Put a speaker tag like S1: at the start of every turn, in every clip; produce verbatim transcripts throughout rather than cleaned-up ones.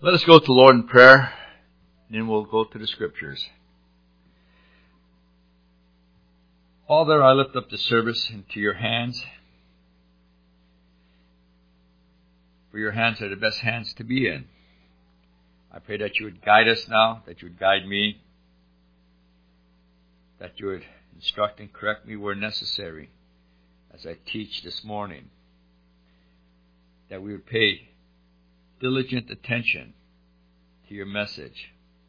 S1: Let us go to the Lord in prayer, and then we'll go to the Scriptures. Father, I lift up the service into your hands. For your hands are the best hands to be in. I pray that you would guide us now, that you would guide me, that you would instruct and correct me where necessary as I teach this morning, that we would pay diligent attention to your message,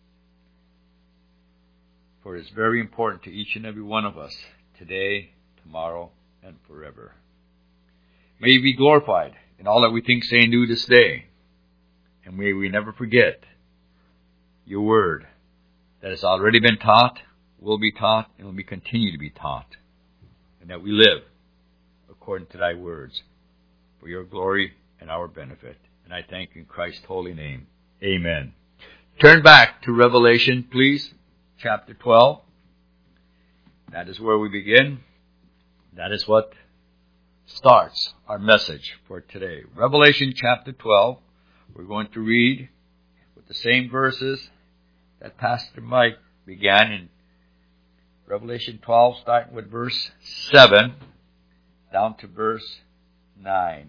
S1: for it is very important to each and every one of us today, tomorrow, and forever. May you be glorified in all that we think, say, and do this day, and may we never forget your word that has already been taught, will be taught, and will be continue to be taught, and that we live according to thy words for your glory and our benefit. And I thank you in Christ's holy name. Amen. Turn back to Revelation, please, chapter twelve. That is where we begin. That is what starts our message for today. Revelation chapter twelve. We're going to read with the same verses that Pastor Mike began in Revelation twelve, starting with verse seven down to verse nine.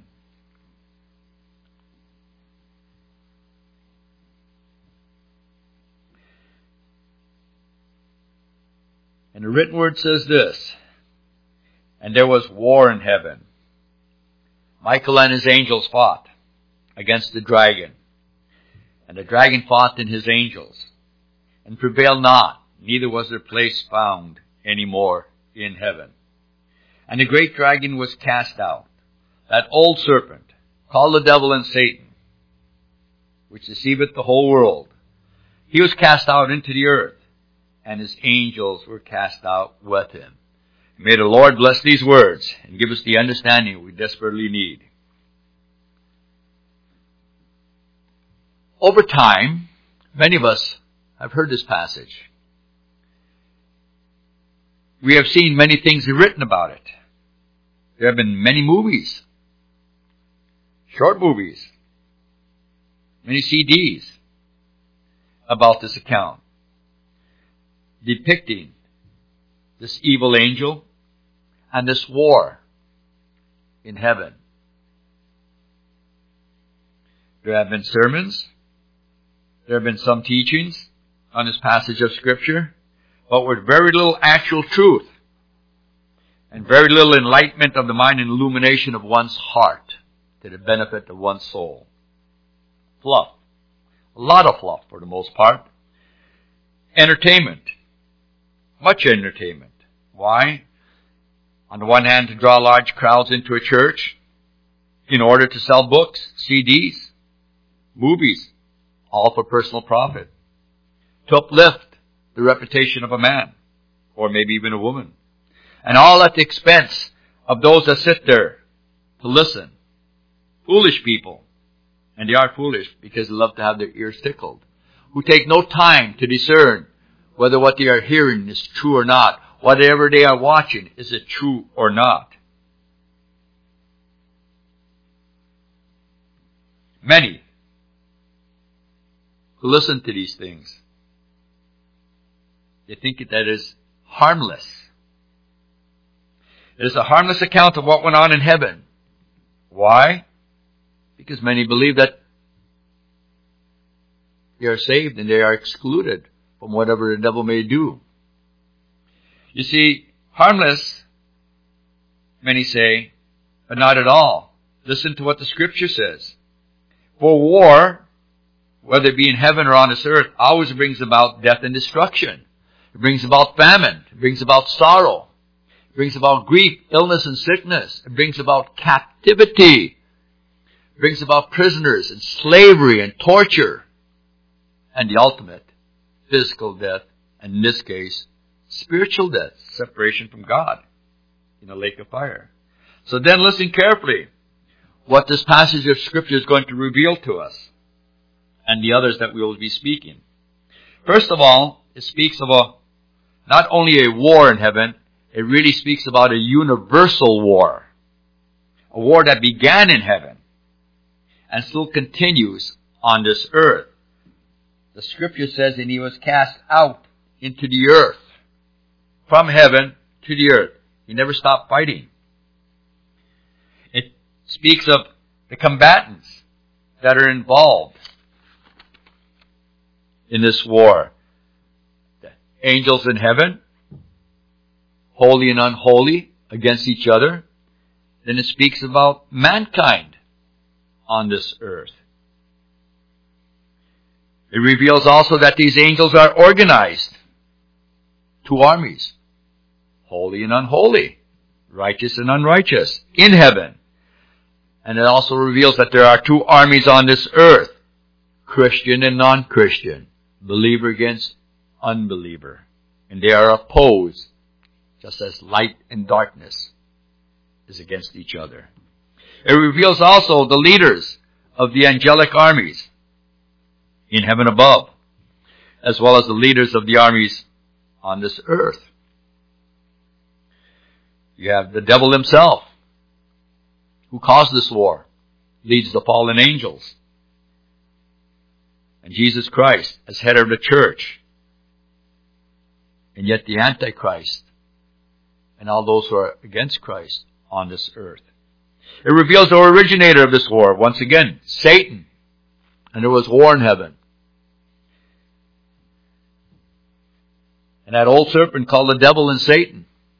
S1: And the written word says this: And there was war in heaven. Michael and his angels fought against the dragon. And the dragon fought and his angels, and prevailed not, neither was their place found any more in heaven. And the great dragon was cast out, that old serpent, called the devil and Satan, which deceiveth the whole world. He was cast out into the earth, and his angels were cast out with him. May the Lord bless these words and give us the understanding we desperately need. Over time, many of us have heard this passage. We have seen many things written about it. There have been many movies, short movies, many C Ds about this account, depicting this evil angel and this war in heaven. There have been sermons. There have been some teachings on this passage of Scripture, but with very little actual truth and very little enlightenment of the mind and illumination of one's heart to the benefit of one's soul. Fluff. A lot of fluff for the most part. Entertainment. Much entertainment. Why? On the one hand, to draw large crowds into a church in order to sell books, C Ds, movies, all for personal profit. To uplift the reputation of a man, or maybe even a woman. And all at the expense of those that sit there to listen. Foolish people. And they are foolish because they love to have their ears tickled. Who take no time to discern whether what they are hearing is true or not. Whatever they are watching, is it true or not? Many who listen to these things, they think that is harmless. It is a harmless account of what went on in heaven. Why? Because many believe that they are saved and they are excluded from whatever the devil may do. You see, harmless, many say, but not at all. Listen to what the Scripture says. For war, whether it be in heaven or on this earth, always brings about death and destruction. It brings about famine. It brings about sorrow. It brings about grief, illness, and sickness. It brings about captivity. It brings about prisoners and slavery and torture. And the ultimate, physical death, and in this case, spiritual death, separation from God in a lake of fire. So then listen carefully what this passage of Scripture is going to reveal to us and the others that we will be speaking. First of all, it speaks of a not only a war in heaven, it really speaks about a universal war. A war that began in heaven and still continues on this earth. the scripture says, and he was cast out into the earth. From heaven to the earth. He never stopped fighting. It speaks of the combatants that are involved in this war. The angels in heaven, holy and unholy, against each other. Then it speaks about mankind on this earth. It reveals also that these angels are organized. Two armies. Holy and unholy. Righteous and unrighteous. In heaven. And it also reveals that there are two armies on this earth. Christian and non-Christian. Believer against unbeliever. And they are opposed. Just as light and darkness is against each other. It reveals also the leaders of the angelic armies in heaven above, as well as the leaders of the armies on this earth. You have the devil himself, who caused this war, leads the fallen angels. And Jesus Christ as head of the church. And yet the Antichrist and all those who are against Christ on this earth. It reveals the originator of this war, once again, Satan. And there was war in heaven. And that old serpent called the devil and Satan.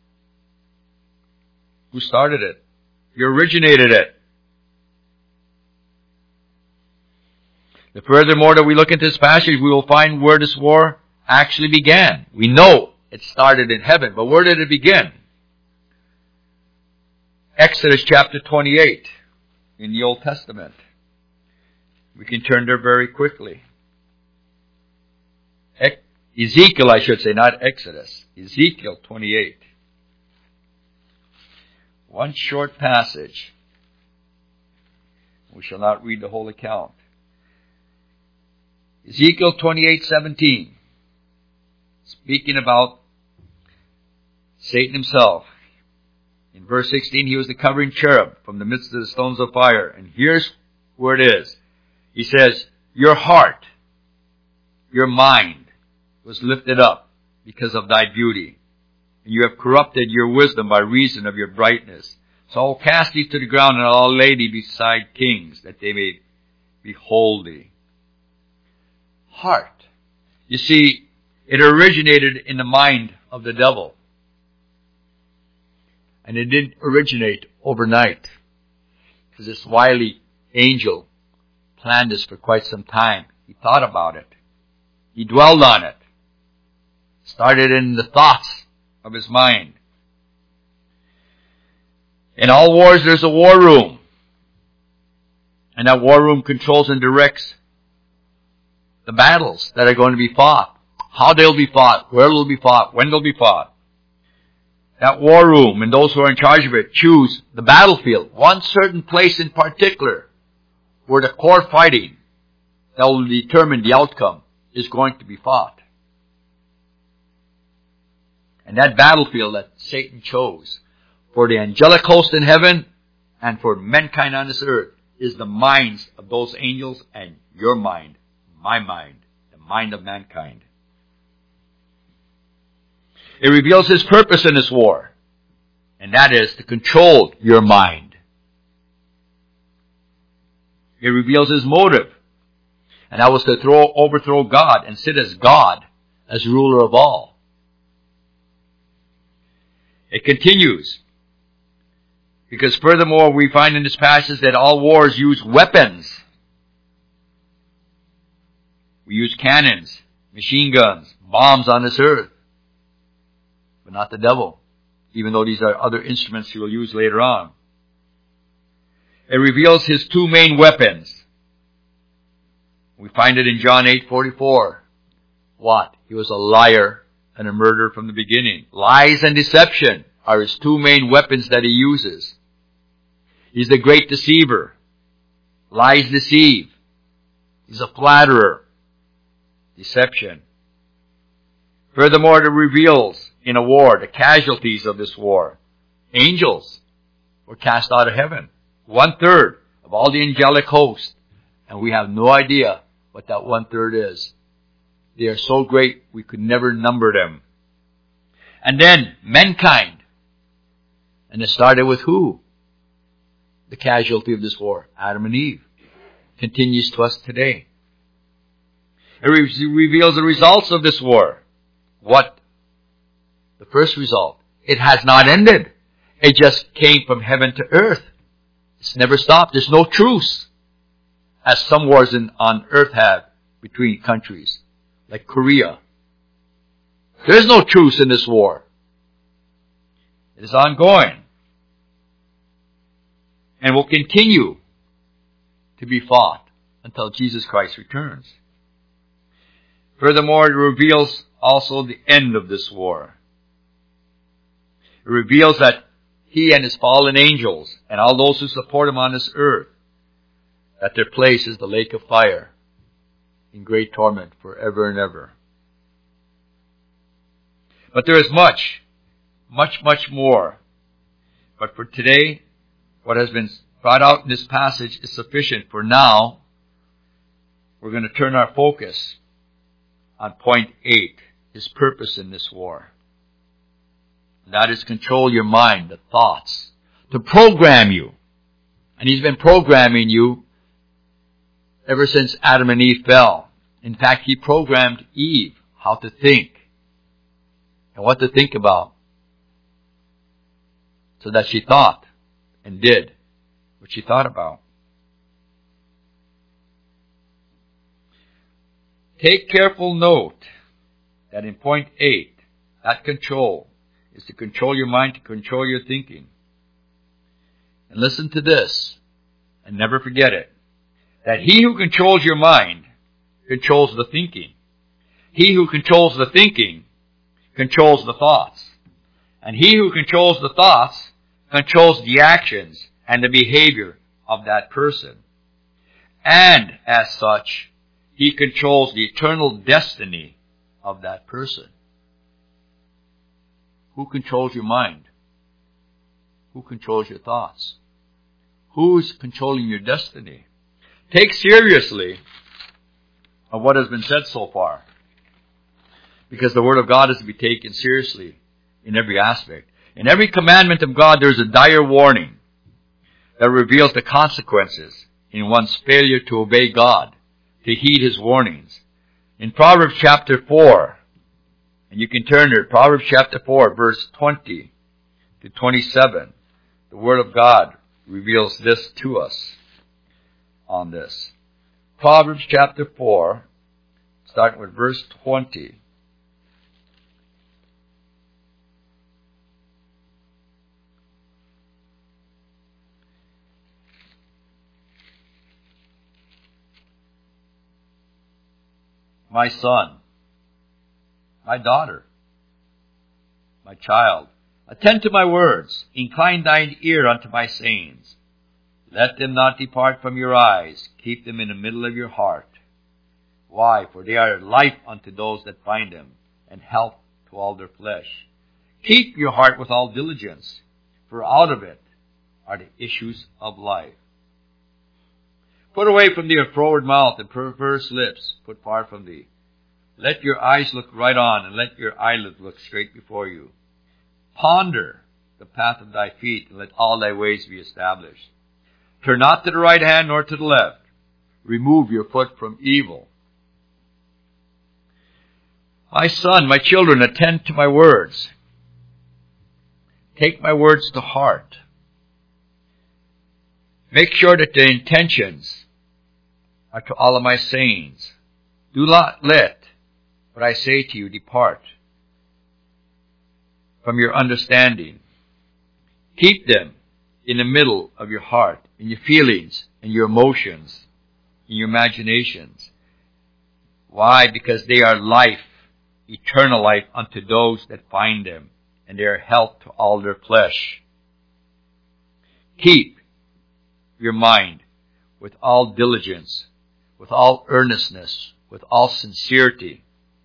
S1: Who started it? He originated it. The furthermore that we look into this passage, we will find where this war actually began. We know it started in heaven, but where did it begin? Exodus chapter twenty-eight in the Old Testament. We can turn there very quickly. Ezekiel, I should say, not Exodus. Ezekiel twenty-eight. One short passage. We shall not read the whole account. Ezekiel twenty-eight seventeen. Speaking about Satan himself. In verse sixteen, he was the covering cherub from the midst of the stones of fire. And here's where it is. He says, your heart, your mind was lifted up because of thy beauty. And you have corrupted your wisdom by reason of your brightness. So I will cast thee to the ground, and I will lay thee beside kings, that they may behold thee. Heart. You see, it originated in the mind of the devil. And it didn't originate overnight. Because this wily angel planned this for quite some time. He thought about it. He dwelled on it. Started in the thoughts of his mind. In all wars, there's a war room. And that war room controls and directs the battles that are going to be fought. How they'll be fought, where they'll be fought, when they'll be fought. That war room and those who are in charge of it choose the battlefield. One certain place in particular where the core fighting that will determine the outcome is going to be fought. And that battlefield that Satan chose for the angelic host in heaven and for mankind on this earth is the minds of those angels and your mind, my mind, the mind of mankind. It reveals his purpose in this war, and that is to control your mind. It reveals his motive, and that was to throw, overthrow God and sit as God, as ruler of all. It continues, because furthermore we find in this passage that all wars use weapons. We use cannons, machine guns, bombs on this earth. But not the devil, even though these are other instruments he will use later on. It reveals his two main weapons. We find it in John eight forty-four. What? He was a liar and a murderer from the beginning. Lies and deception are his two main weapons that he uses. He's the great deceiver. Lies deceive. He's a flatterer. Deception. Furthermore, it reveals in a war the casualties of this war. Angels were cast out of heaven. One third of all the angelic host. And we have no idea what that one third is. They are so great we could never number them. And then mankind. And it started with who? The casualty of this war, Adam and Eve. Continues to us today. It re- reveals the results of this war. What? The first result. It has not ended. It just came from heaven to earth. It's never stopped. There's no truce. As some wars in, on earth have between countries. Like Korea. There's no truce in this war. It is ongoing. And will continue to be fought until Jesus Christ returns. Furthermore, it reveals also the end of this war. It reveals that he and his fallen angels and all those who support him on this earth, that their place is the lake of fire in great torment forever and ever. But there is much, much, much more. But for today, what has been brought out in this passage is sufficient. For now, we're going to turn our focus on point eight, his purpose in this war. And that is control your mind, the thoughts, to program you. And he's been programming you ever since Adam and Eve fell. In fact, he programmed Eve how to think and what to think about, so that she thought and did what she thought about. Take careful note that in point eight, that control is to control your mind, to control your thinking. And listen to this, and never forget it, that he who controls your mind controls the thinking. He who controls the thinking controls the thoughts. And he who controls the thoughts controls the actions and the behavior of that person. And as such, he controls the eternal destiny of that person. Who controls your mind? Who controls your thoughts? Who is controlling your destiny? Take seriously of what has been said so far, because the Word of God is to be taken seriously in every aspect. In every commandment of God, there is a dire warning that reveals the consequences in one's failure to obey God, to heed His warnings. In Proverbs chapter four, and you can turn there, Proverbs chapter four, verse twenty to twenty-seven, the Word of God reveals this to us on this. Proverbs chapter four, starting with verse twenty. My son, my daughter, my child, attend to my words, incline thine ear unto my sayings. Let them not depart from your eyes, keep them in the middle of your heart. Why? For they are life unto those that find them, and health to all their flesh. Keep your heart with all diligence, for out of it are the issues of life. Put away from thee a froward mouth and perverse lips, put far from thee. Let your eyes look right on, and let your eyelids look straight before you. Ponder the path of thy feet, and let all thy ways be established. Turn not to the right hand nor to the left. Remove your foot from evil. My son, my children, attend to my words. Take my words to heart. Make sure that the intentions are to all of my sayings. Do not let what I say to you depart from your understanding. Keep them in the middle of your heart, in your feelings, in your emotions, in your imaginations. Why? Because they are life, eternal life unto those that find them, and they are health to all their flesh. Keep your mind with all diligence, with all earnestness, with all sincerity.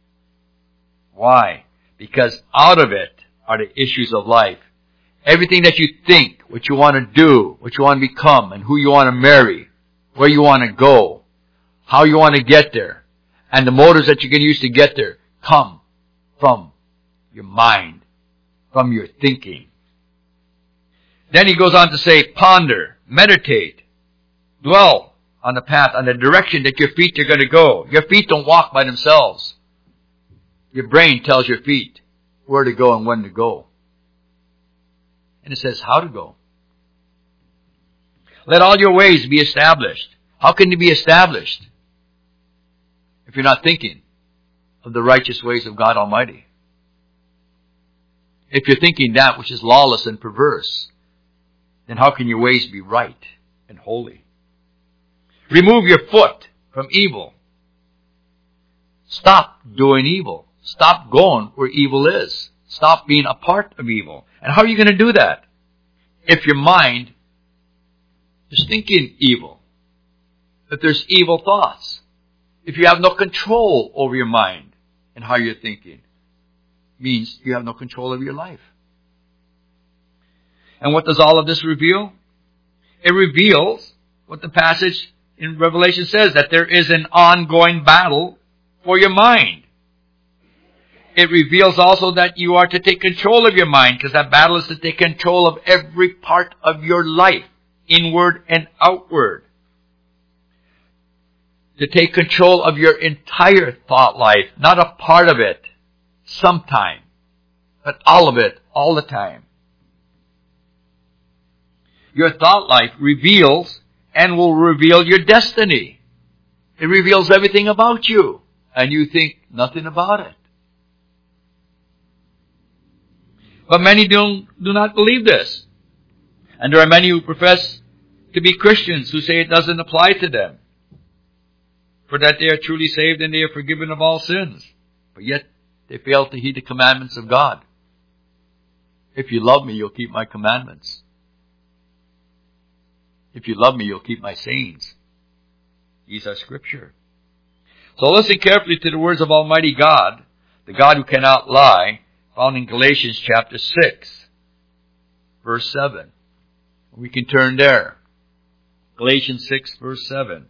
S1: Why? Because out of it are the issues of life. Everything that you think, what you want to do, what you want to become, and who you want to marry, where you want to go, how you want to get there, And the motives that you can use to get there come from your mind, from your thinking. Then he goes on to say, ponder, meditate, dwell on the path, on the direction that your feet are going to go. Your feet don't walk by themselves. Your brain tells your feet where to go and when to go. And it says how to go. Let all your ways be established. How can they be established if you're not thinking of the righteous ways of God Almighty? If you're thinking that which is lawless and perverse, then how can your ways be right and holy? Remove your foot from evil. Stop doing evil. Stop going where evil is. Stop being a part of evil. And how are you going to do that? If your mind is thinking evil. If there's evil thoughts. If you have no control over your mind and how you're thinking. Means you have no control over your life. And what does all of this reveal? It reveals what the passage in Revelation says, that there is an ongoing battle for your mind. It reveals also that you are to take control of your mind, because that battle is to take control of every part of your life, inward and outward. To take control of your entire thought life, not a part of it, sometime, but all of it, all the time. Your thought life reveals and will reveal your destiny. It reveals everything about you, and you think nothing about it. But many don't, do not believe this. And there are many who profess to be Christians who say it doesn't apply to them. For that they are truly saved and they are forgiven of all sins. But yet they fail to heed the commandments of God. If you love me, you'll keep my commandments. If you love me, you'll keep my sayings. These are Scripture. So listen carefully to the words of Almighty God, the God who cannot lie, found in Galatians chapter six, verse seven. We can turn there. Galatians six, verse seven.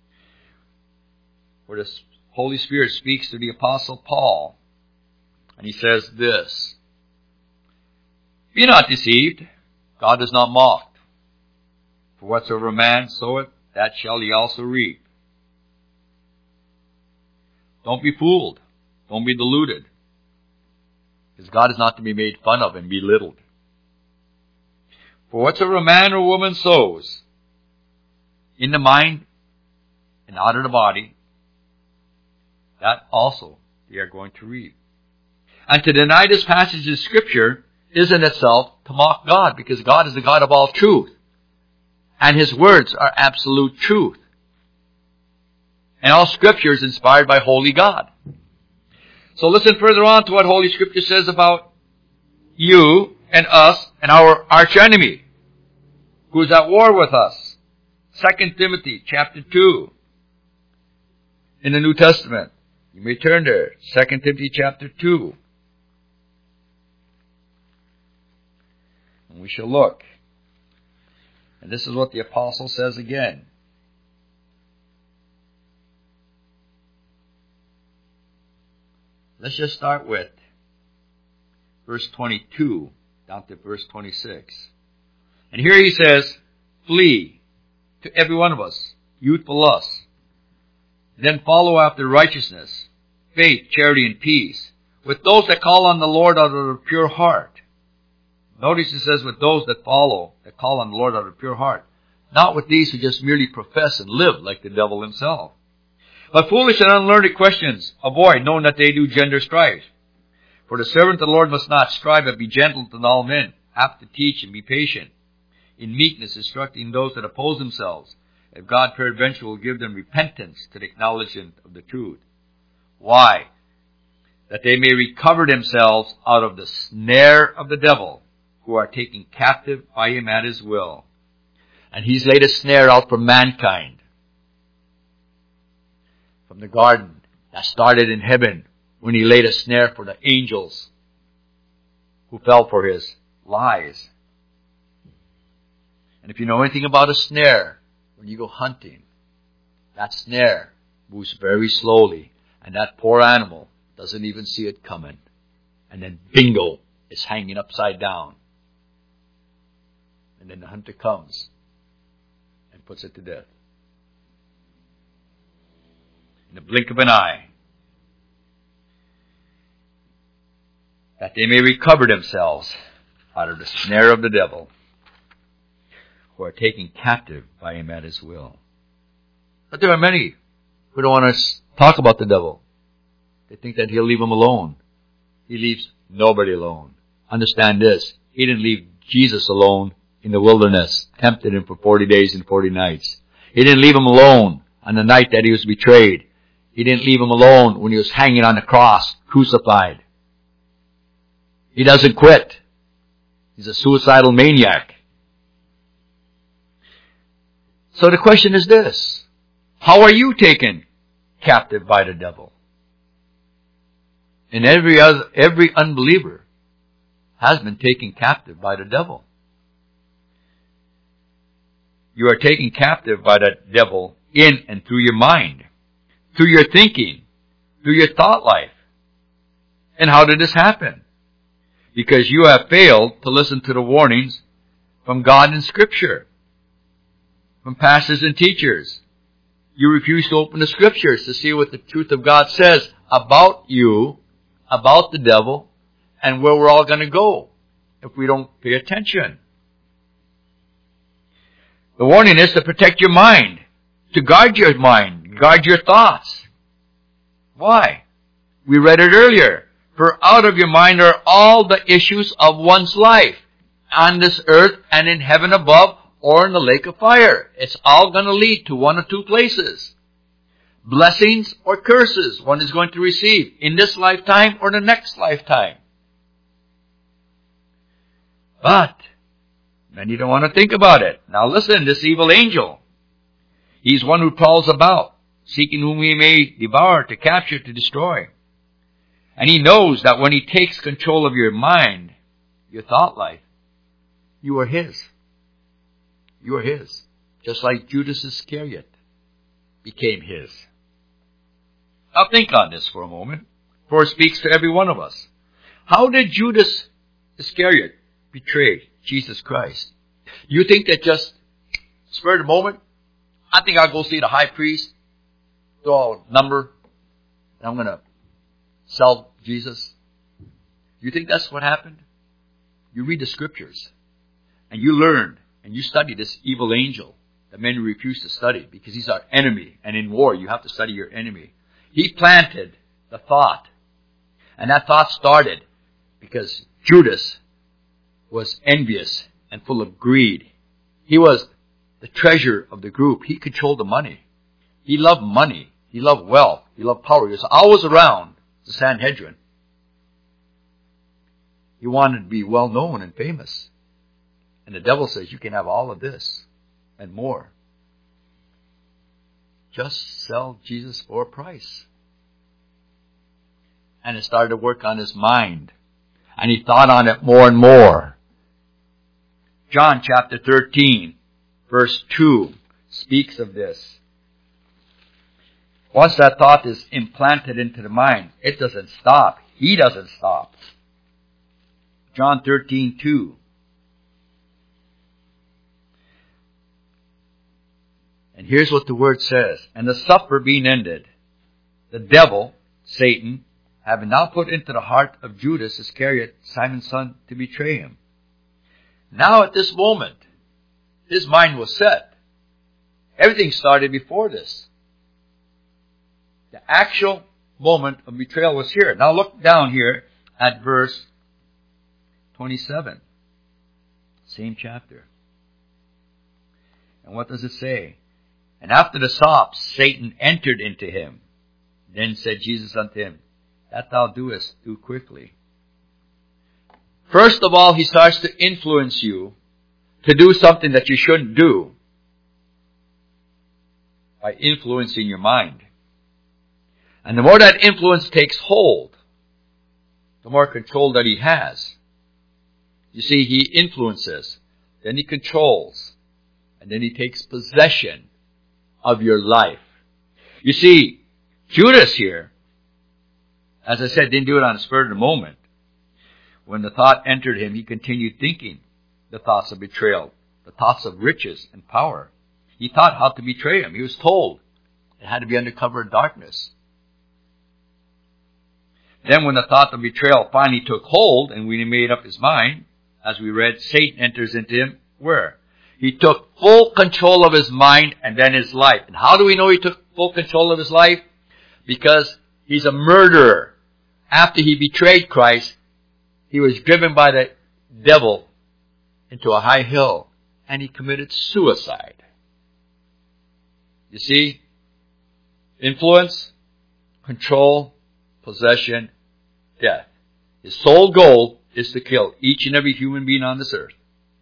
S1: Where the Holy Spirit speaks to the Apostle Paul. And he says this. Be not deceived. God is not mocked. For whatsoever a man soweth, that shall he also reap. Don't be fooled. Don't be deluded. Because God is not to be made fun of and belittled. For whatsoever a man or woman sows, in the mind and out of the body, that also they are going to reap. And to deny this passage of Scripture is in itself to mock God, because God is the God of all truth. And His words are absolute truth. And all Scripture is inspired by Holy God. So listen further on to what Holy Scripture says about you and us and our archenemy, who is at war with us. Second Timothy chapter two in the New Testament. You may turn there. Second Timothy chapter two. And we shall look. And this is what the apostle says again. Let's just start with verse twenty-two down to verse twenty-six. And here he says, flee to every one of us, youthful lust. Then follow after righteousness, faith, charity, and peace, with those that call on the Lord out of a pure heart. Notice it says with those that follow, that call on the Lord out of a pure heart. Not with these who just merely profess and live like the devil himself. But foolish and unlearned questions avoid, knowing that they do gender strife. For the servant of the Lord must not strive, but be gentle to all men, apt to teach and be patient, in meekness instructing those that oppose themselves, if God peradventure will give them repentance to the acknowledgement of the truth. Why? That they may recover themselves out of the snare of the devil, who are taken captive by him at his will. And he's laid a snare out for mankind. From the garden that started in heaven, when he laid a snare for the angels who fell for his lies. And if you know anything about a snare, when you go hunting, that snare moves very slowly. And that poor animal doesn't even see it coming. And then bingo, it's hanging upside down. And then the hunter comes and puts it to death. In the blink of an eye. That they may recover themselves out of the snare of the devil, who are taken captive by him at his will. But there are many who don't want to talk about the devil. They think that he'll leave them alone. He leaves nobody alone. Understand this. He didn't leave Jesus alone in the wilderness, tempted him for forty days and forty nights. He didn't leave him alone on the night that he was betrayed. He didn't leave him alone when he was hanging on the cross, crucified. He doesn't quit. He's a suicidal maniac. So the question is this. How are you taken captive by the devil? And every other, every unbeliever has been taken captive by the devil. You are taken captive by the devil in and through your mind, through your thinking, through your thought life. And how did this happen? Because you have failed to listen to the warnings from God in Scripture, from pastors and teachers. You refuse to open the Scriptures to see what the truth of God says about you, about the devil, and where we're all going to go if we don't pay attention. The warning is to protect your mind, to guard your mind, guard your thoughts. Why? We read it earlier. For out of your mind are all the issues of one's life, on this earth and in heaven above, or in the lake of fire. It's all going to lead to one or two places. Blessings or curses one is going to receive in this lifetime or the next lifetime. But many don't want to think about it. Now listen, this evil angel, he's one who prowls about, seeking whom he may devour, to capture, to destroy. And he knows that when he takes control of your mind, your thought life, you are his. You are his. Just like Judas Iscariot became his. Now think on this for a moment, for it speaks to every one of us. How did Judas Iscariot betray Jesus Christ? You think that just spur of the moment, I think I'll go see the high priest, throw a number, and I'm going to sell Jesus? You think that's what happened? You read the Scriptures, and you learn, and you study this evil angel that many refuse to study because he's our enemy, and in war you have to study your enemy. He planted the thought, and that thought started because Judas was envious and full of greed. He was the treasurer of the group. He controlled the money. He loved money. He loved wealth. He loved power. He was always around the Sanhedrin. He wanted to be well known and famous. And the devil says, you can have all of this and more. Just sell Jesus for a price. And it started to work on his mind. And he thought on it more and more. John chapter thirteen, verse two, speaks of this. Once that thought is implanted into the mind, it doesn't stop. He doesn't stop. John thirteen, two. And here's what the word says. And the supper being ended, the devil, Satan, having now put into the heart of Judas Iscariot, Simon's son, to betray him. Now at this moment, his mind was set. Everything started before this. The actual moment of betrayal was here. Now look down here at verse twenty-seven. Same chapter. And what does it say? And after the sops, Satan entered into him. Then said Jesus unto him, that thou doest, do quickly. First of all, he starts to influence you to do something that you shouldn't do by influencing your mind. And the more that influence takes hold, the more control that he has. You see, he influences, then he controls, and then he takes possession of your life. You see, Judas here As I said, didn't do it on the spur of the moment. When the thought entered him, he continued thinking the thoughts of betrayal, the thoughts of riches and power. He thought how to betray him. He was told it had to be under cover of darkness. Then when the thought of betrayal finally took hold and when he made up his mind, as we read, Satan enters into him where? He took full control of his mind and then his life. And how do we know he took full control of his life? Because he's a murderer. After he betrayed Christ, he was driven by the devil into a high hill and he committed suicide. You see? Influence, control, possession, death. His sole goal is to kill each and every human being on this earth.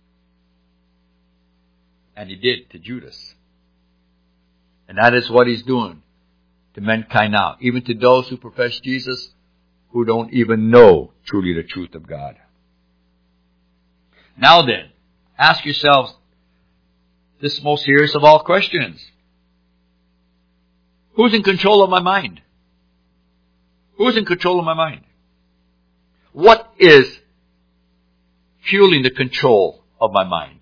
S1: And he did to Judas. And that is what he's doing to mankind now. Even to those who profess Jesus who don't even know truly the truth of God. Now then, ask yourselves this most serious of all questions. Who's in control of my mind? Who's in control of my mind? What is fueling the control of my mind?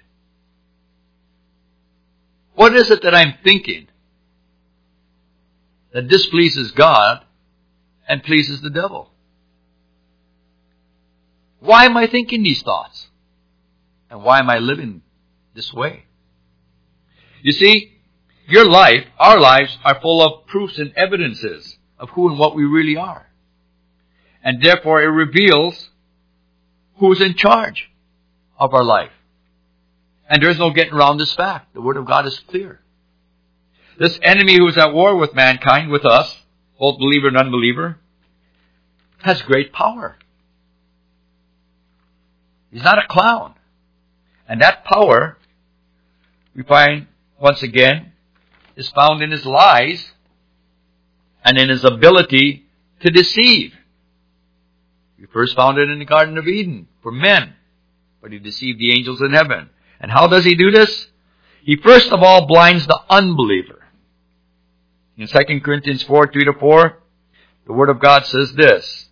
S1: What is it that I'm thinking that displeases God and pleases the devil? Why am I thinking these thoughts? And why am I living this way? You see, your life, our lives, are full of proofs and evidences of who and what we really are. And therefore it reveals who's in charge of our life. And there's no getting around this fact. The Word of God is clear. This enemy who is at war with mankind, with us, both believer and unbeliever, has great power. He's not a clown. And that power, we find, once again, is found in his lies and in his ability to deceive. We first found it in the Garden of Eden for men, but he deceived the angels in heaven. And how does he do this? He first of all blinds the unbeliever. In Second Corinthians four, three to four, the Word of God says this.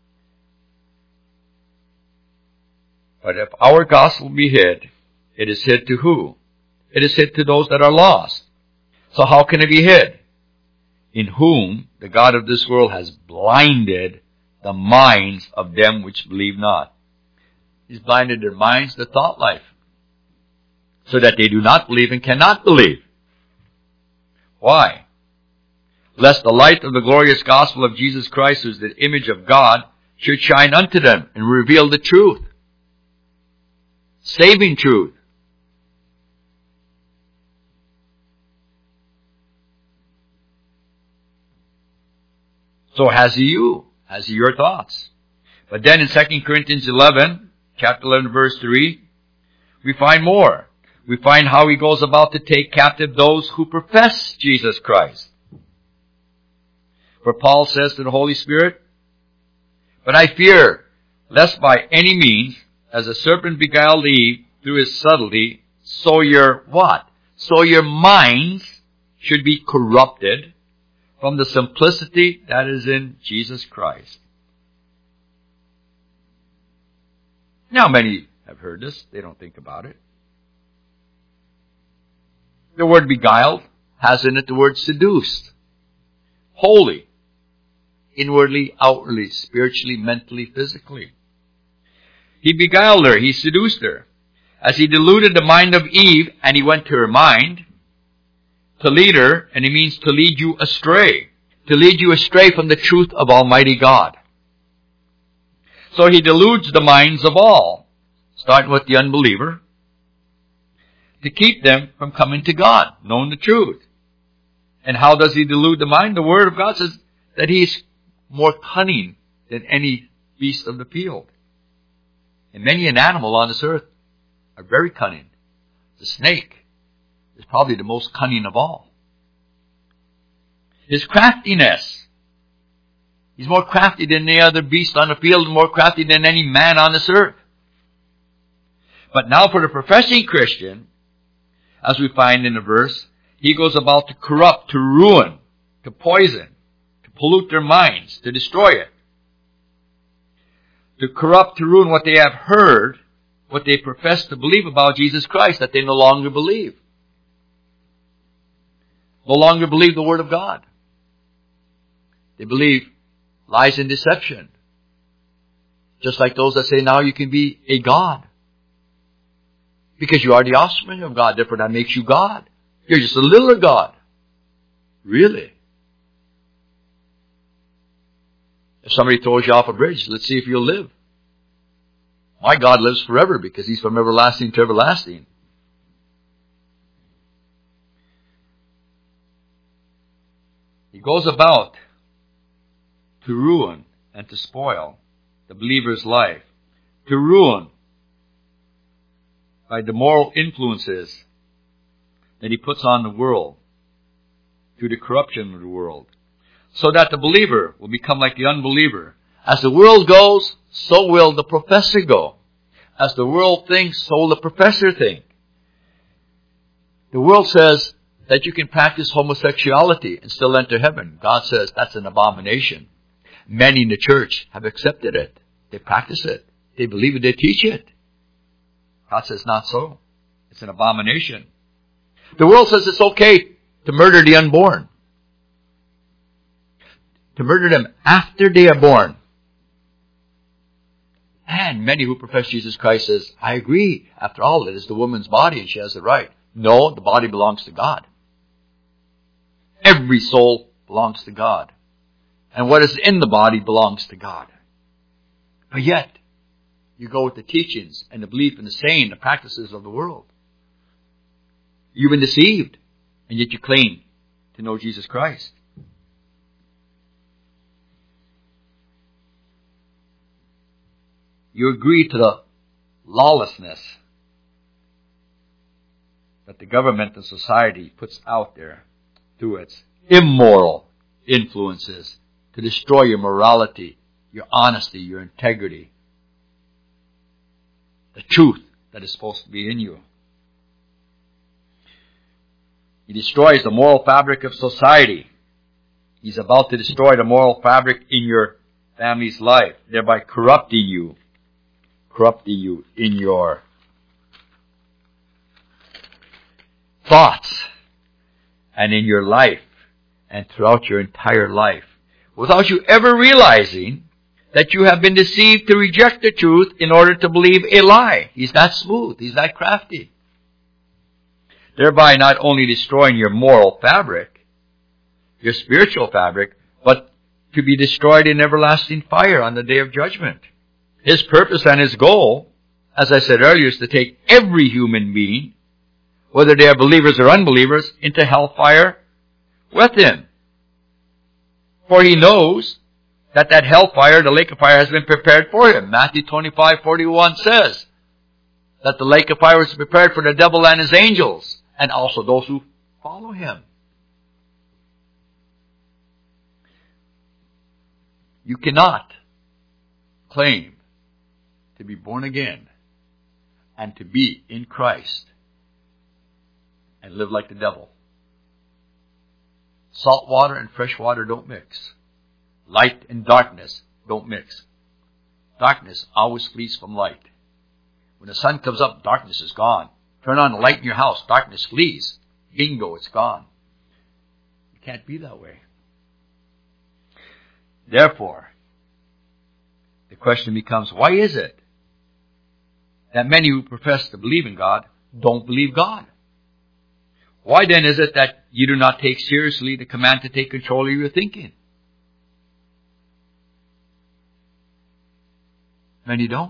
S1: But if our gospel be hid, it is hid to who? It is hid to those that are lost. So how can it be hid? In whom the God of this world has blinded the minds of them which believe not. He's blinded their minds, their thought life, so that they do not believe and cannot believe. Why? Lest the light of the glorious gospel of Jesus Christ, who is the image of God, should shine unto them and reveal the truth. Saving truth. So has he you? Has he your thoughts? But then in Second Corinthians eleven, chapter eleven, verse three, we find more. We find how he goes about to take captive those who profess Jesus Christ. For Paul says to the Holy Spirit, but I fear, lest by any means, as the serpent beguiled Eve through his subtlety, so your what? So your minds should be corrupted from the simplicity that is in Jesus Christ. Now many have heard this. They don't think about it. The word beguiled has in it the word seduced. Wholly. Inwardly, outwardly, spiritually, mentally, physically. He beguiled her. He seduced her. As he deluded the mind of Eve and he went to her mind, to lead her, and it means to lead you astray. To lead you astray from the truth of Almighty God. So he deludes the minds of all, starting with the unbeliever, to keep them from coming to God, knowing the truth. And how does he delude the mind? The Word of God says that he is more cunning than any beast of the field. And many an animal on this earth are very cunning. The snake is probably the most cunning of all. His craftiness. He's more crafty than any other beast on the field, and more crafty than any man on this earth. But now for the professing Christian, as we find in the verse, he goes about to corrupt, to ruin, to poison, to pollute their minds, to destroy it. to corrupt, to ruin what they have heard, what they profess to believe about Jesus Christ, that they no longer believe. No longer believe the Word of God. They believe lies and deception. Just like those that say now you can be a God. Because you are the offspring of God, therefore that makes you God. You're just a little God. Really? If somebody throws you off a bridge, let's see if you'll live. My God lives forever because He's from everlasting to everlasting. He goes about to ruin and to spoil the believer's life. To ruin by the moral influences that he puts on the world through the corruption of the world. So that the believer will become like the unbeliever. As the world goes, so will the professor go. As the world thinks, so will the professor think. The world says that you can practice homosexuality and still enter heaven. God says that's an abomination. Many in the church have accepted it. They practice it. They believe it. They teach it. God says not so. It's an abomination. The world says it's okay to murder the unborn. To murder them after they are born. And many who profess Jesus Christ says, I agree. After all, it is the woman's body and she has the right. No, the body belongs to God. Every soul belongs to God. And what is in the body belongs to God. But yet, you go with the teachings and the belief and the saying, the practices of the world. You've been deceived, and yet you claim to know Jesus Christ. You agree to the lawlessness that the government and society puts out there through its immoral influences to destroy your morality, your honesty, your integrity, the truth that is supposed to be in you. He destroys the moral fabric of society. He's about to destroy the moral fabric in your family's life, thereby corrupting you, corrupting you in your thoughts and in your life and throughout your entire life, without you ever realizing that you have been deceived to reject the truth in order to believe a lie. He's that smooth. He's that crafty. Thereby not only destroying your moral fabric, your spiritual fabric, but to be destroyed in everlasting fire on the day of judgment. His purpose and his goal, as I said earlier, is to take every human being, whether they are believers or unbelievers, into hellfire with him. For he knows that that hellfire, the lake of fire, has been prepared for him. Matthew twenty-five forty-one says that the lake of fire is prepared for the devil and his angels, and also those who follow him. You cannot claim to be born again and to be in Christ and live like the devil. Salt water and fresh water don't mix. Light and darkness don't mix. Darkness always flees from light. When the sun comes up, darkness is gone. Turn on the light in your house, darkness flees. Bingo, it's gone. You can't be that way. Therefore, the question becomes, why is it that many who profess to believe in God don't believe God? Why then is it that you do not take seriously the command to take control of your thinking? Many don't.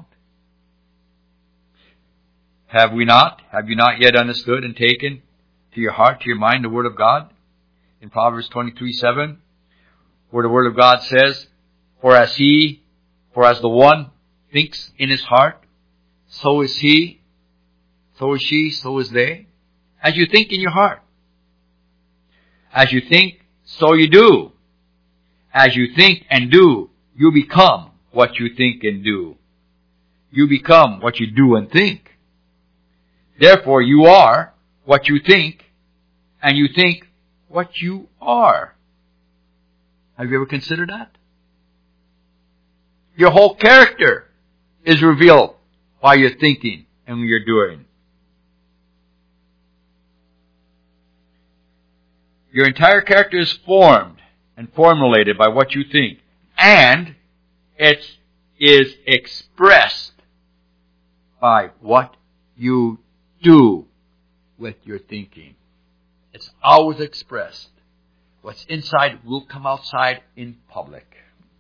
S1: Have we not? Have you not yet understood and taken to your heart, to your mind, the Word of God? In Proverbs twenty-three seven, where the Word of God says, For as he, for as the one thinks in his heart, so is he, so is she, so is they. As you think in your heart. As you think, so you do. As you think and do, you become what you think and do. You become what you do and think. Therefore, you are what you think, and you think what you are. Have you ever considered that? Your whole character is revealed by your thinking and your doing. Your entire character is formed and formulated by what you think, and it is expressed by what you do with your thinking. It's always expressed. What's inside will come outside in public.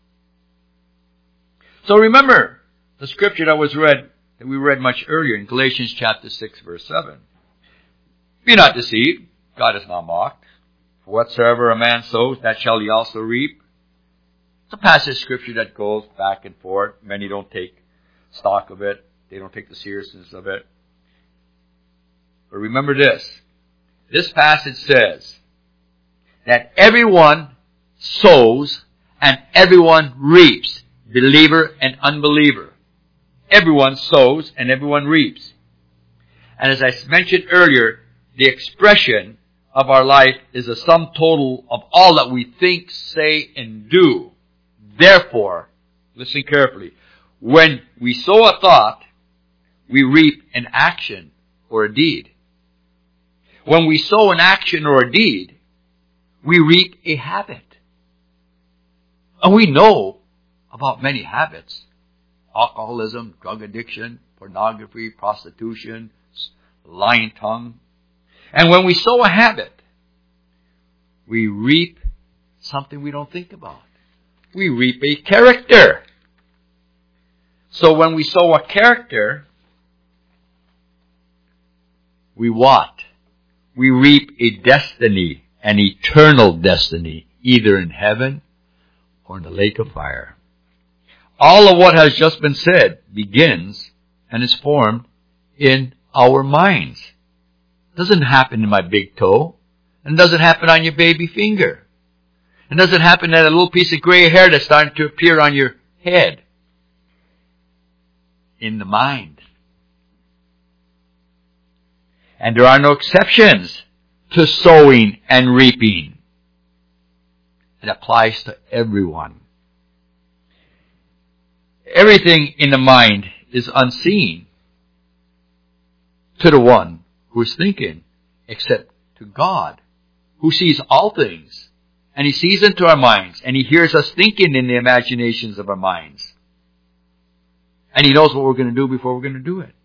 S1: So remember the scripture that was read, that we read much earlier in Galatians chapter six, verse seven. Be not deceived, God is not mocked. For whatsoever a man sows, that shall he also reap. It's a passage of scripture that goes back and forth. Many don't take stock of it. They don't take the seriousness of it. But remember this. This passage says that everyone sows and everyone reaps. Believer and unbeliever. Everyone sows and everyone reaps. And as I mentioned earlier, the expression of our life is a sum total of all that we think, say, and do. Therefore, listen carefully, when we sow a thought, we reap an action or a deed. When we sow an action or a deed, we reap a habit. And we know about many habits. Alcoholism, drug addiction, pornography, prostitution, lying tongue. And when we sow a habit, we reap something we don't think about. We reap a character. So when we sow a character, we what? We reap a destiny, an eternal destiny, either in heaven or in the lake of fire. All of what has just been said begins and is formed in our minds. It doesn't happen in my big toe. And it doesn't happen on your baby finger. It doesn't happen at a little piece of gray hair that's starting to appear on your head. In the mind. And there are no exceptions to sowing and reaping. It applies to everyone. Everything in the mind is unseen to the one who is thinking, except to God, who sees all things. And He sees into our minds, and He hears us thinking in the imaginations of our minds. And He knows what we're going to do before we're going to do it.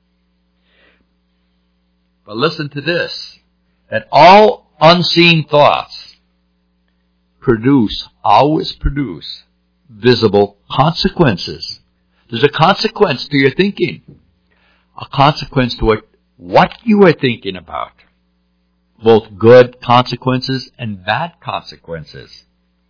S1: But listen to this, that all unseen thoughts produce, always produce, visible consequences. There's a consequence to your thinking. A consequence to what, what you are thinking about. Both good consequences and bad consequences.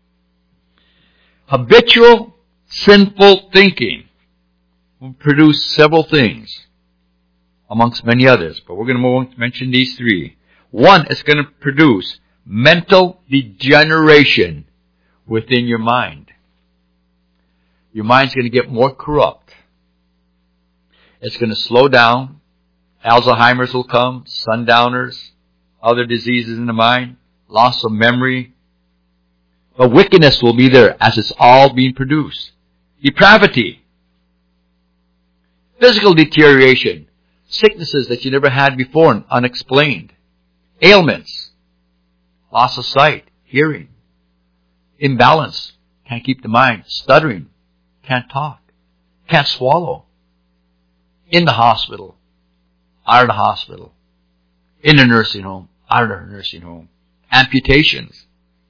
S1: Habitual sinful thinking will produce several things, amongst many others, but we're going to mention these three. One, it's going to produce mental degeneration within your mind. Your mind's going to get more corrupt. It's going to slow down. Alzheimer's will come, sundowners, other diseases in the mind, loss of memory. But wickedness will be there as it's all being produced. Depravity. Physical deterioration. Sicknesses that you never had before and unexplained. Ailments. Loss of sight, hearing. Imbalance. Can't keep the mind. Stuttering. Can't talk. Can't swallow. In the hospital. Out of the hospital. In a nursing home. Out of the nursing home. Amputations.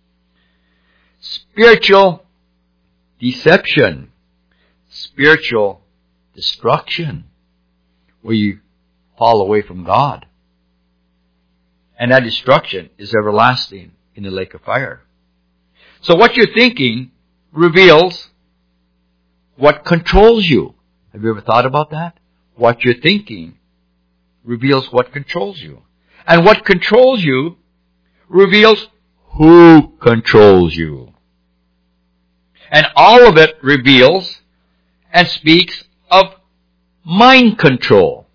S1: Spiritual deception. Spiritual destruction. Where you fall away from God. And that destruction is everlasting in the lake of fire. So what you're thinking reveals what controls you. Have you ever thought about that? What you're thinking reveals what controls you. And what controls you reveals who controls you. And all of it reveals and speaks of mind control.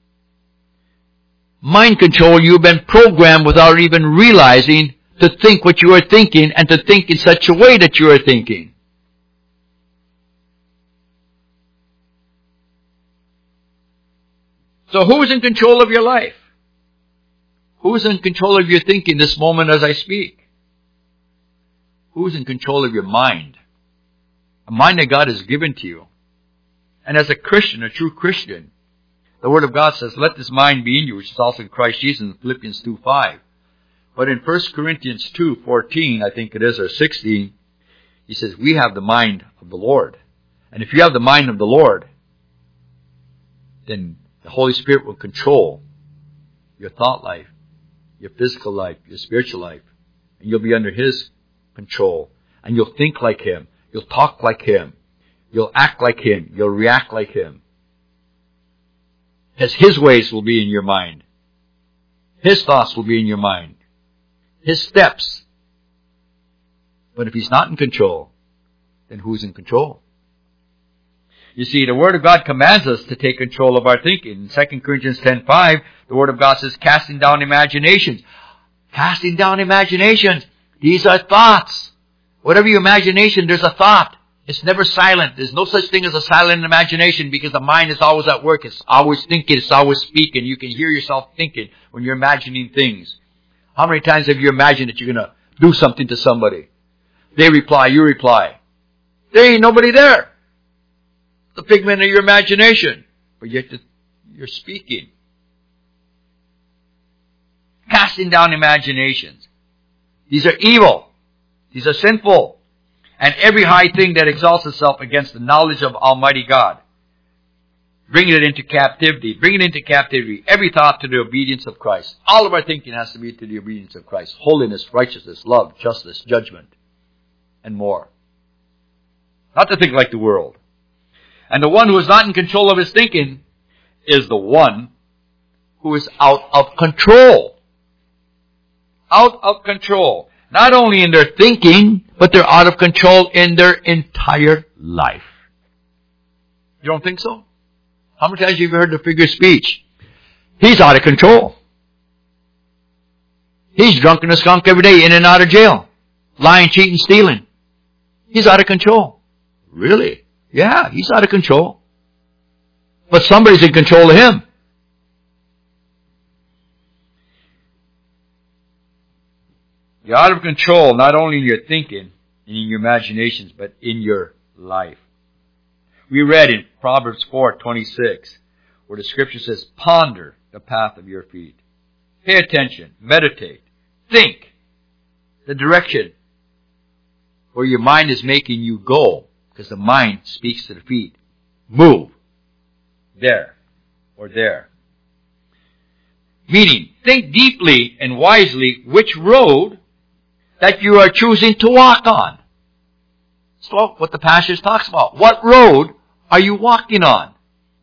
S1: Mind control, you've been programmed without even realizing to think what you are thinking and to think in such a way that you are thinking. So who is in control of your life? Who is in control of your thinking this moment as I speak? Who is in control of your mind? A mind that God has given to you. And as a Christian, a true Christian, the Word of God says, let this mind be in you, which is also in Christ Jesus in Philippians two five. But in First Corinthians two fourteen, I think it is, or sixteen, he says, we have the mind of the Lord. And if you have the mind of the Lord, then the Holy Spirit will control your thought life, your physical life, your spiritual life. And you'll be under His control. And you'll think like Him. You'll talk like Him. You'll act like Him. You'll react like Him. Because His ways will be in your mind. His thoughts will be in your mind. His steps. But if He's not in control, then who's in control? You see, the Word of God commands us to take control of our thinking. In Second Corinthians ten five, the Word of God says, casting down imaginations. Casting down imaginations. These are thoughts. Whatever your imagination, there's a thought. It's never silent. There's no such thing as a silent imagination because the mind is always at work. It's always thinking. It's always speaking. You can hear yourself thinking when you're imagining things. How many times have you imagined that you're going to do something to somebody? They reply, you reply. There ain't nobody there. The figment of your imagination. But yet you're speaking. Casting down imaginations. These are evil. These are sinful. And every high thing that exalts itself against the knowledge of Almighty God. Bringing it into captivity. Bringing it into captivity. Every thought to the obedience of Christ. All of our thinking has to be to the obedience of Christ. Holiness, righteousness, love, justice, judgment, and more. Not to think like the world. And the one who is not in control of his thinking is the one who is out of control. Out of control. Not only in their thinking, but they're out of control in their entire life. You don't think so? How many times have you heard the figure of speech? He's out of control. He's drunk in a skunk every day, in and out of jail. Lying, cheating, stealing. He's out of control. Really? Yeah, he's out of control. But somebody's in control of him. You're out of control not only in your thinking and in your imaginations, but in your life. We read in Proverbs four twenty-six, where the scripture says, ponder the path of your feet. Pay attention, meditate, think the direction where your mind is making you go, because the mind speaks to the feet. Move there or there. Meaning, think deeply and wisely which road that you are choosing to walk on. That's what the passage talks about. What road are you walking on?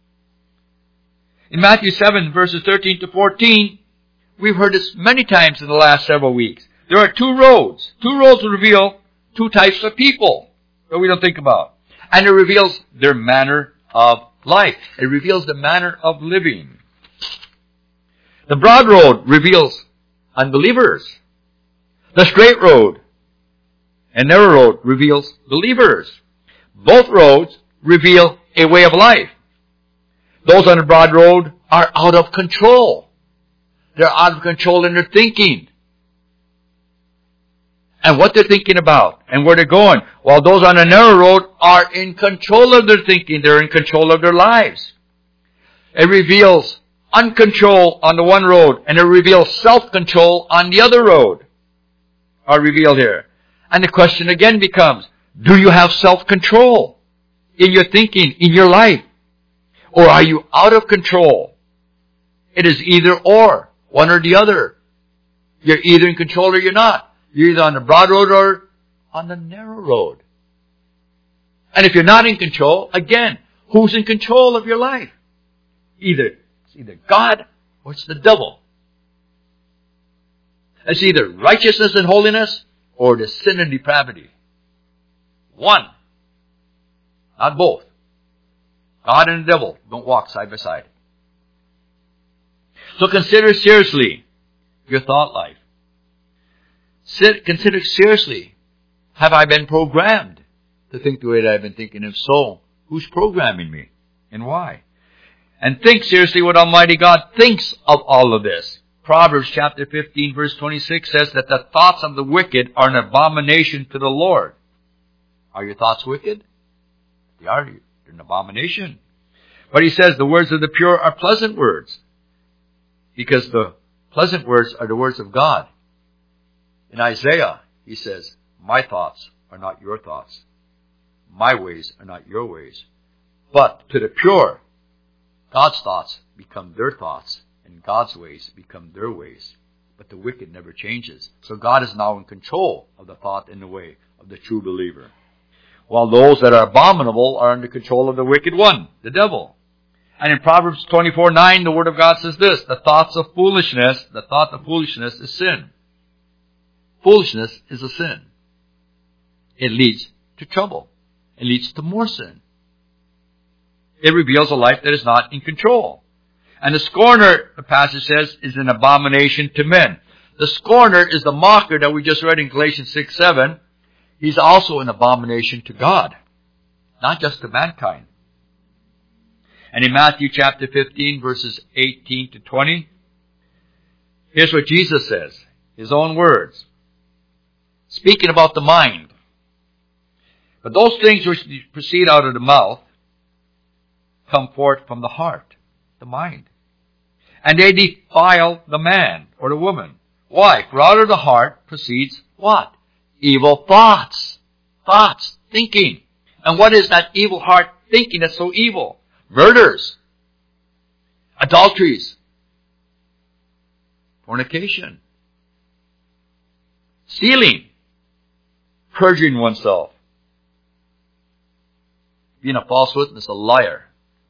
S1: In Matthew seven, verses thirteen to fourteen, we've heard this many times in the last several weeks. There are two roads. Two roads reveal two types of people that we don't think about. And it reveals their manner of life. It reveals the manner of living. The broad road reveals unbelievers. The straight road and narrow road reveals believers. Both roads reveal a way of life. Those on the broad road are out of control. They're out of control in their thinking. And what they're thinking about and where they're going. While those on the narrow road are in control of their thinking. They're in control of their lives. It reveals uncontrol on the one road and it reveals self-control on the other road. Are revealed here. And the question again becomes, do you have self-control in your thinking, in your life? Or are you out of control? It is either or, one or the other. You're either in control or you're not. You're either on the broad road or on the narrow road. And if you're not in control, again, who's in control of your life? Either it's either God or it's the devil. It's either righteousness and holiness or the sin and depravity. One. Not both. God and the devil don't walk side by side. So consider seriously your thought life. Sit, consider seriously, have I been programmed to think the way that I've been thinking? If so, who's programming me and why? And think seriously what Almighty God thinks of all of this. Proverbs chapter fifteen verse twenty-six says that the thoughts of the wicked are an abomination to the Lord. Are your thoughts wicked? They are. They're an abomination. But he says the words of the pure are pleasant words. Because the pleasant words are the words of God. In Isaiah, he says, my thoughts are not your thoughts. My ways are not your ways. But to the pure, God's thoughts become their thoughts, and God's ways become their ways. But the wicked never changes. So God is now in control of the thought and the way of the true believer. While those that are abominable are under control of the wicked one, the devil. And in Proverbs twenty-four nine, the Word of God says this, the thoughts of foolishness, the thought of foolishness is sin. Foolishness is a sin. It leads to trouble. It leads to more sin. It reveals a life that is not in control. And the scorner, the passage says, is an abomination to men. The scorner is the mocker that we just read in Galatians six seven. He's also an abomination to God, not just to mankind. And in Matthew chapter fifteen, verses eighteen to twenty, here's what Jesus says, his own words, speaking about the mind. But those things which proceed out of the mouth come forth from the heart, the mind. And they defile the man or the woman. Why? For out of the heart proceeds what? Evil thoughts. Thoughts. Thinking. And what is that evil heart thinking that's so evil? Murders. Adulteries. Fornication. Stealing. Perjuring oneself. Being a false witness, a liar.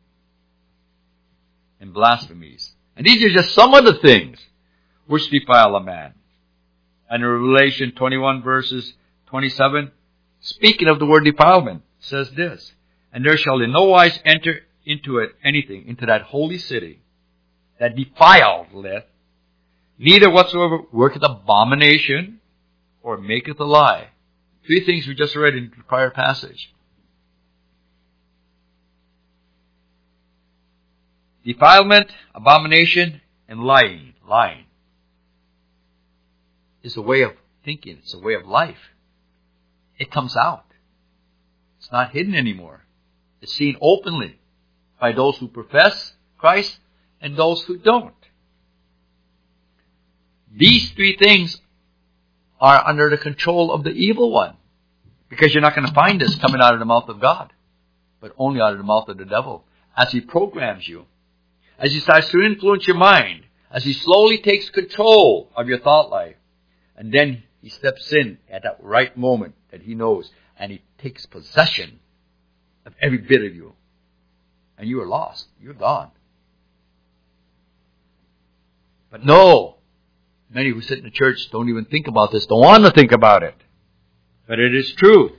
S1: And blasphemies. And these are just some of the things which defile a man. And in Revelation twenty-one verses twenty-seven, speaking of the word defilement, says this, and there shall in no wise enter into it anything, into that holy city, that defileth, neither whatsoever worketh abomination, or maketh a lie. Three things we just read in the prior passage. Defilement, abomination, and lying. Lying is a way of thinking. It's a way of life. It comes out. It's not hidden anymore. It's seen openly by those who profess Christ and those who don't. These three things are under the control of the evil one. Because you're not going to find this coming out of the mouth of God, but only out of the mouth of the devil. As he programs you, as he starts to influence your mind, as he slowly takes control of your thought life, and then he steps in at that right moment that he knows, and he takes possession of every bit of you. And you are lost. You're gone. But no, many who sit in the church don't even think about this, don't want to think about it. But it is truth.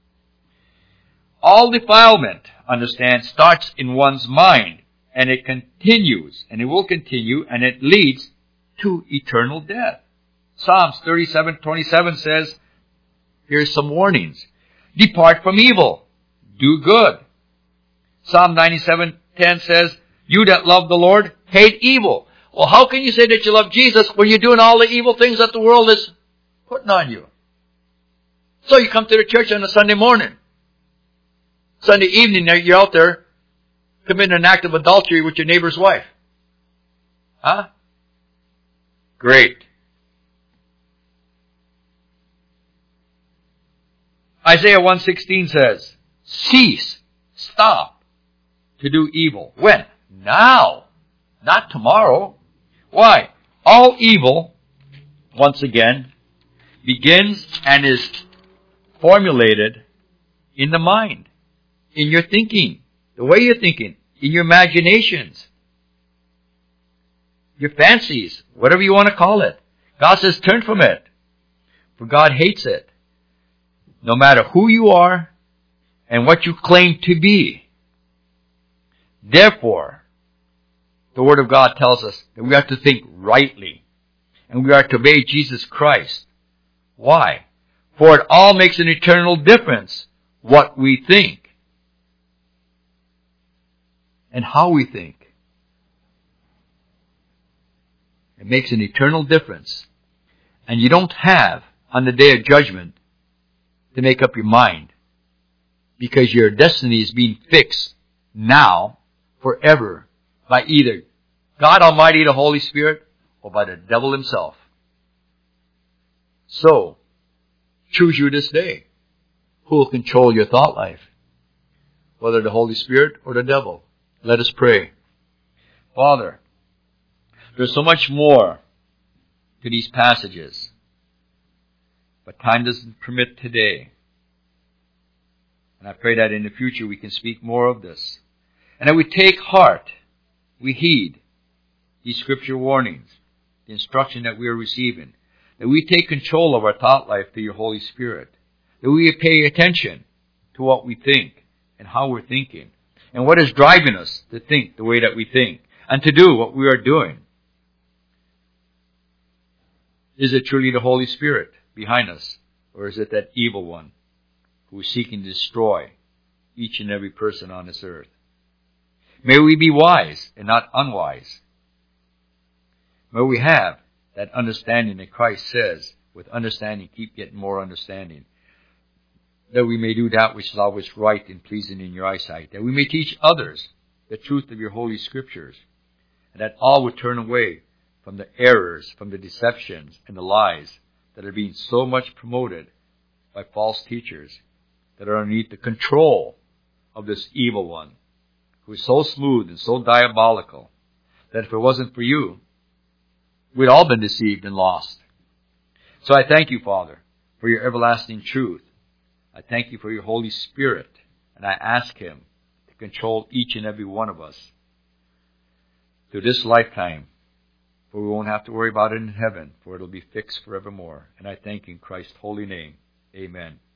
S1: All defilement, understand, starts in one's mind. And it continues, and it will continue, and it leads to eternal death. Psalms thirty-seven twenty-seven says, here's some warnings. Depart from evil. Do good. Psalm ninety-seven ten says, you that love the Lord, hate evil. Well, how can you say that you love Jesus when you're doing all the evil things that the world is putting on you? So you come to the church on a Sunday morning. Sunday evening, you're out there committing an act of adultery with your neighbor's wife. Huh? Great. Isaiah one sixteen says, cease, stop to do evil. When? Now. Not tomorrow. Why? All evil, once again, begins and is formulated in the mind, in your thinking. The way you're thinking, in your imaginations, your fancies, whatever you want to call it. God says turn from it, for God hates it. No matter who you are and what you claim to be. Therefore, the Word of God tells us that we have to think rightly and we are to obey Jesus Christ. Why? For it all makes an eternal difference what we think. And how we think. It makes an eternal difference. And you don't have, on the day of judgment, to make up your mind. Because your destiny is being fixed now, forever, by either God Almighty, the Holy Spirit, or by the devil himself. So, choose you this day. Who will control your thought life? Whether the Holy Spirit or the devil. Let us pray. Father, there's so much more to these passages, but time doesn't permit today. And I pray that in the future we can speak more of this. And that we take heart, we heed these scripture warnings, the instruction that we are receiving. That we take control of our thought life through your Holy Spirit. That we pay attention to what we think and how we're thinking. And what is driving us to think the way that we think. And to do what we are doing. Is it truly the Holy Spirit behind us? Or is it that evil one who is seeking to destroy each and every person on this earth? May we be wise and not unwise. May we have that understanding that Christ says, with understanding, keep getting more understanding. That we may do that which is always right and pleasing in your eyesight. That we may teach others the truth of your holy scriptures. And that all would turn away from the errors, from the deceptions and the lies that are being so much promoted by false teachers that are underneath the control of this evil one, who is so smooth and so diabolical that if it wasn't for you, we'd all been deceived and lost. So I thank you, Father, for your everlasting truth. I thank you for your Holy Spirit, and I ask him to control each and every one of us through this lifetime, for we won't have to worry about it in heaven, for it'll be fixed forevermore. And I thank you in Christ's holy name. Amen.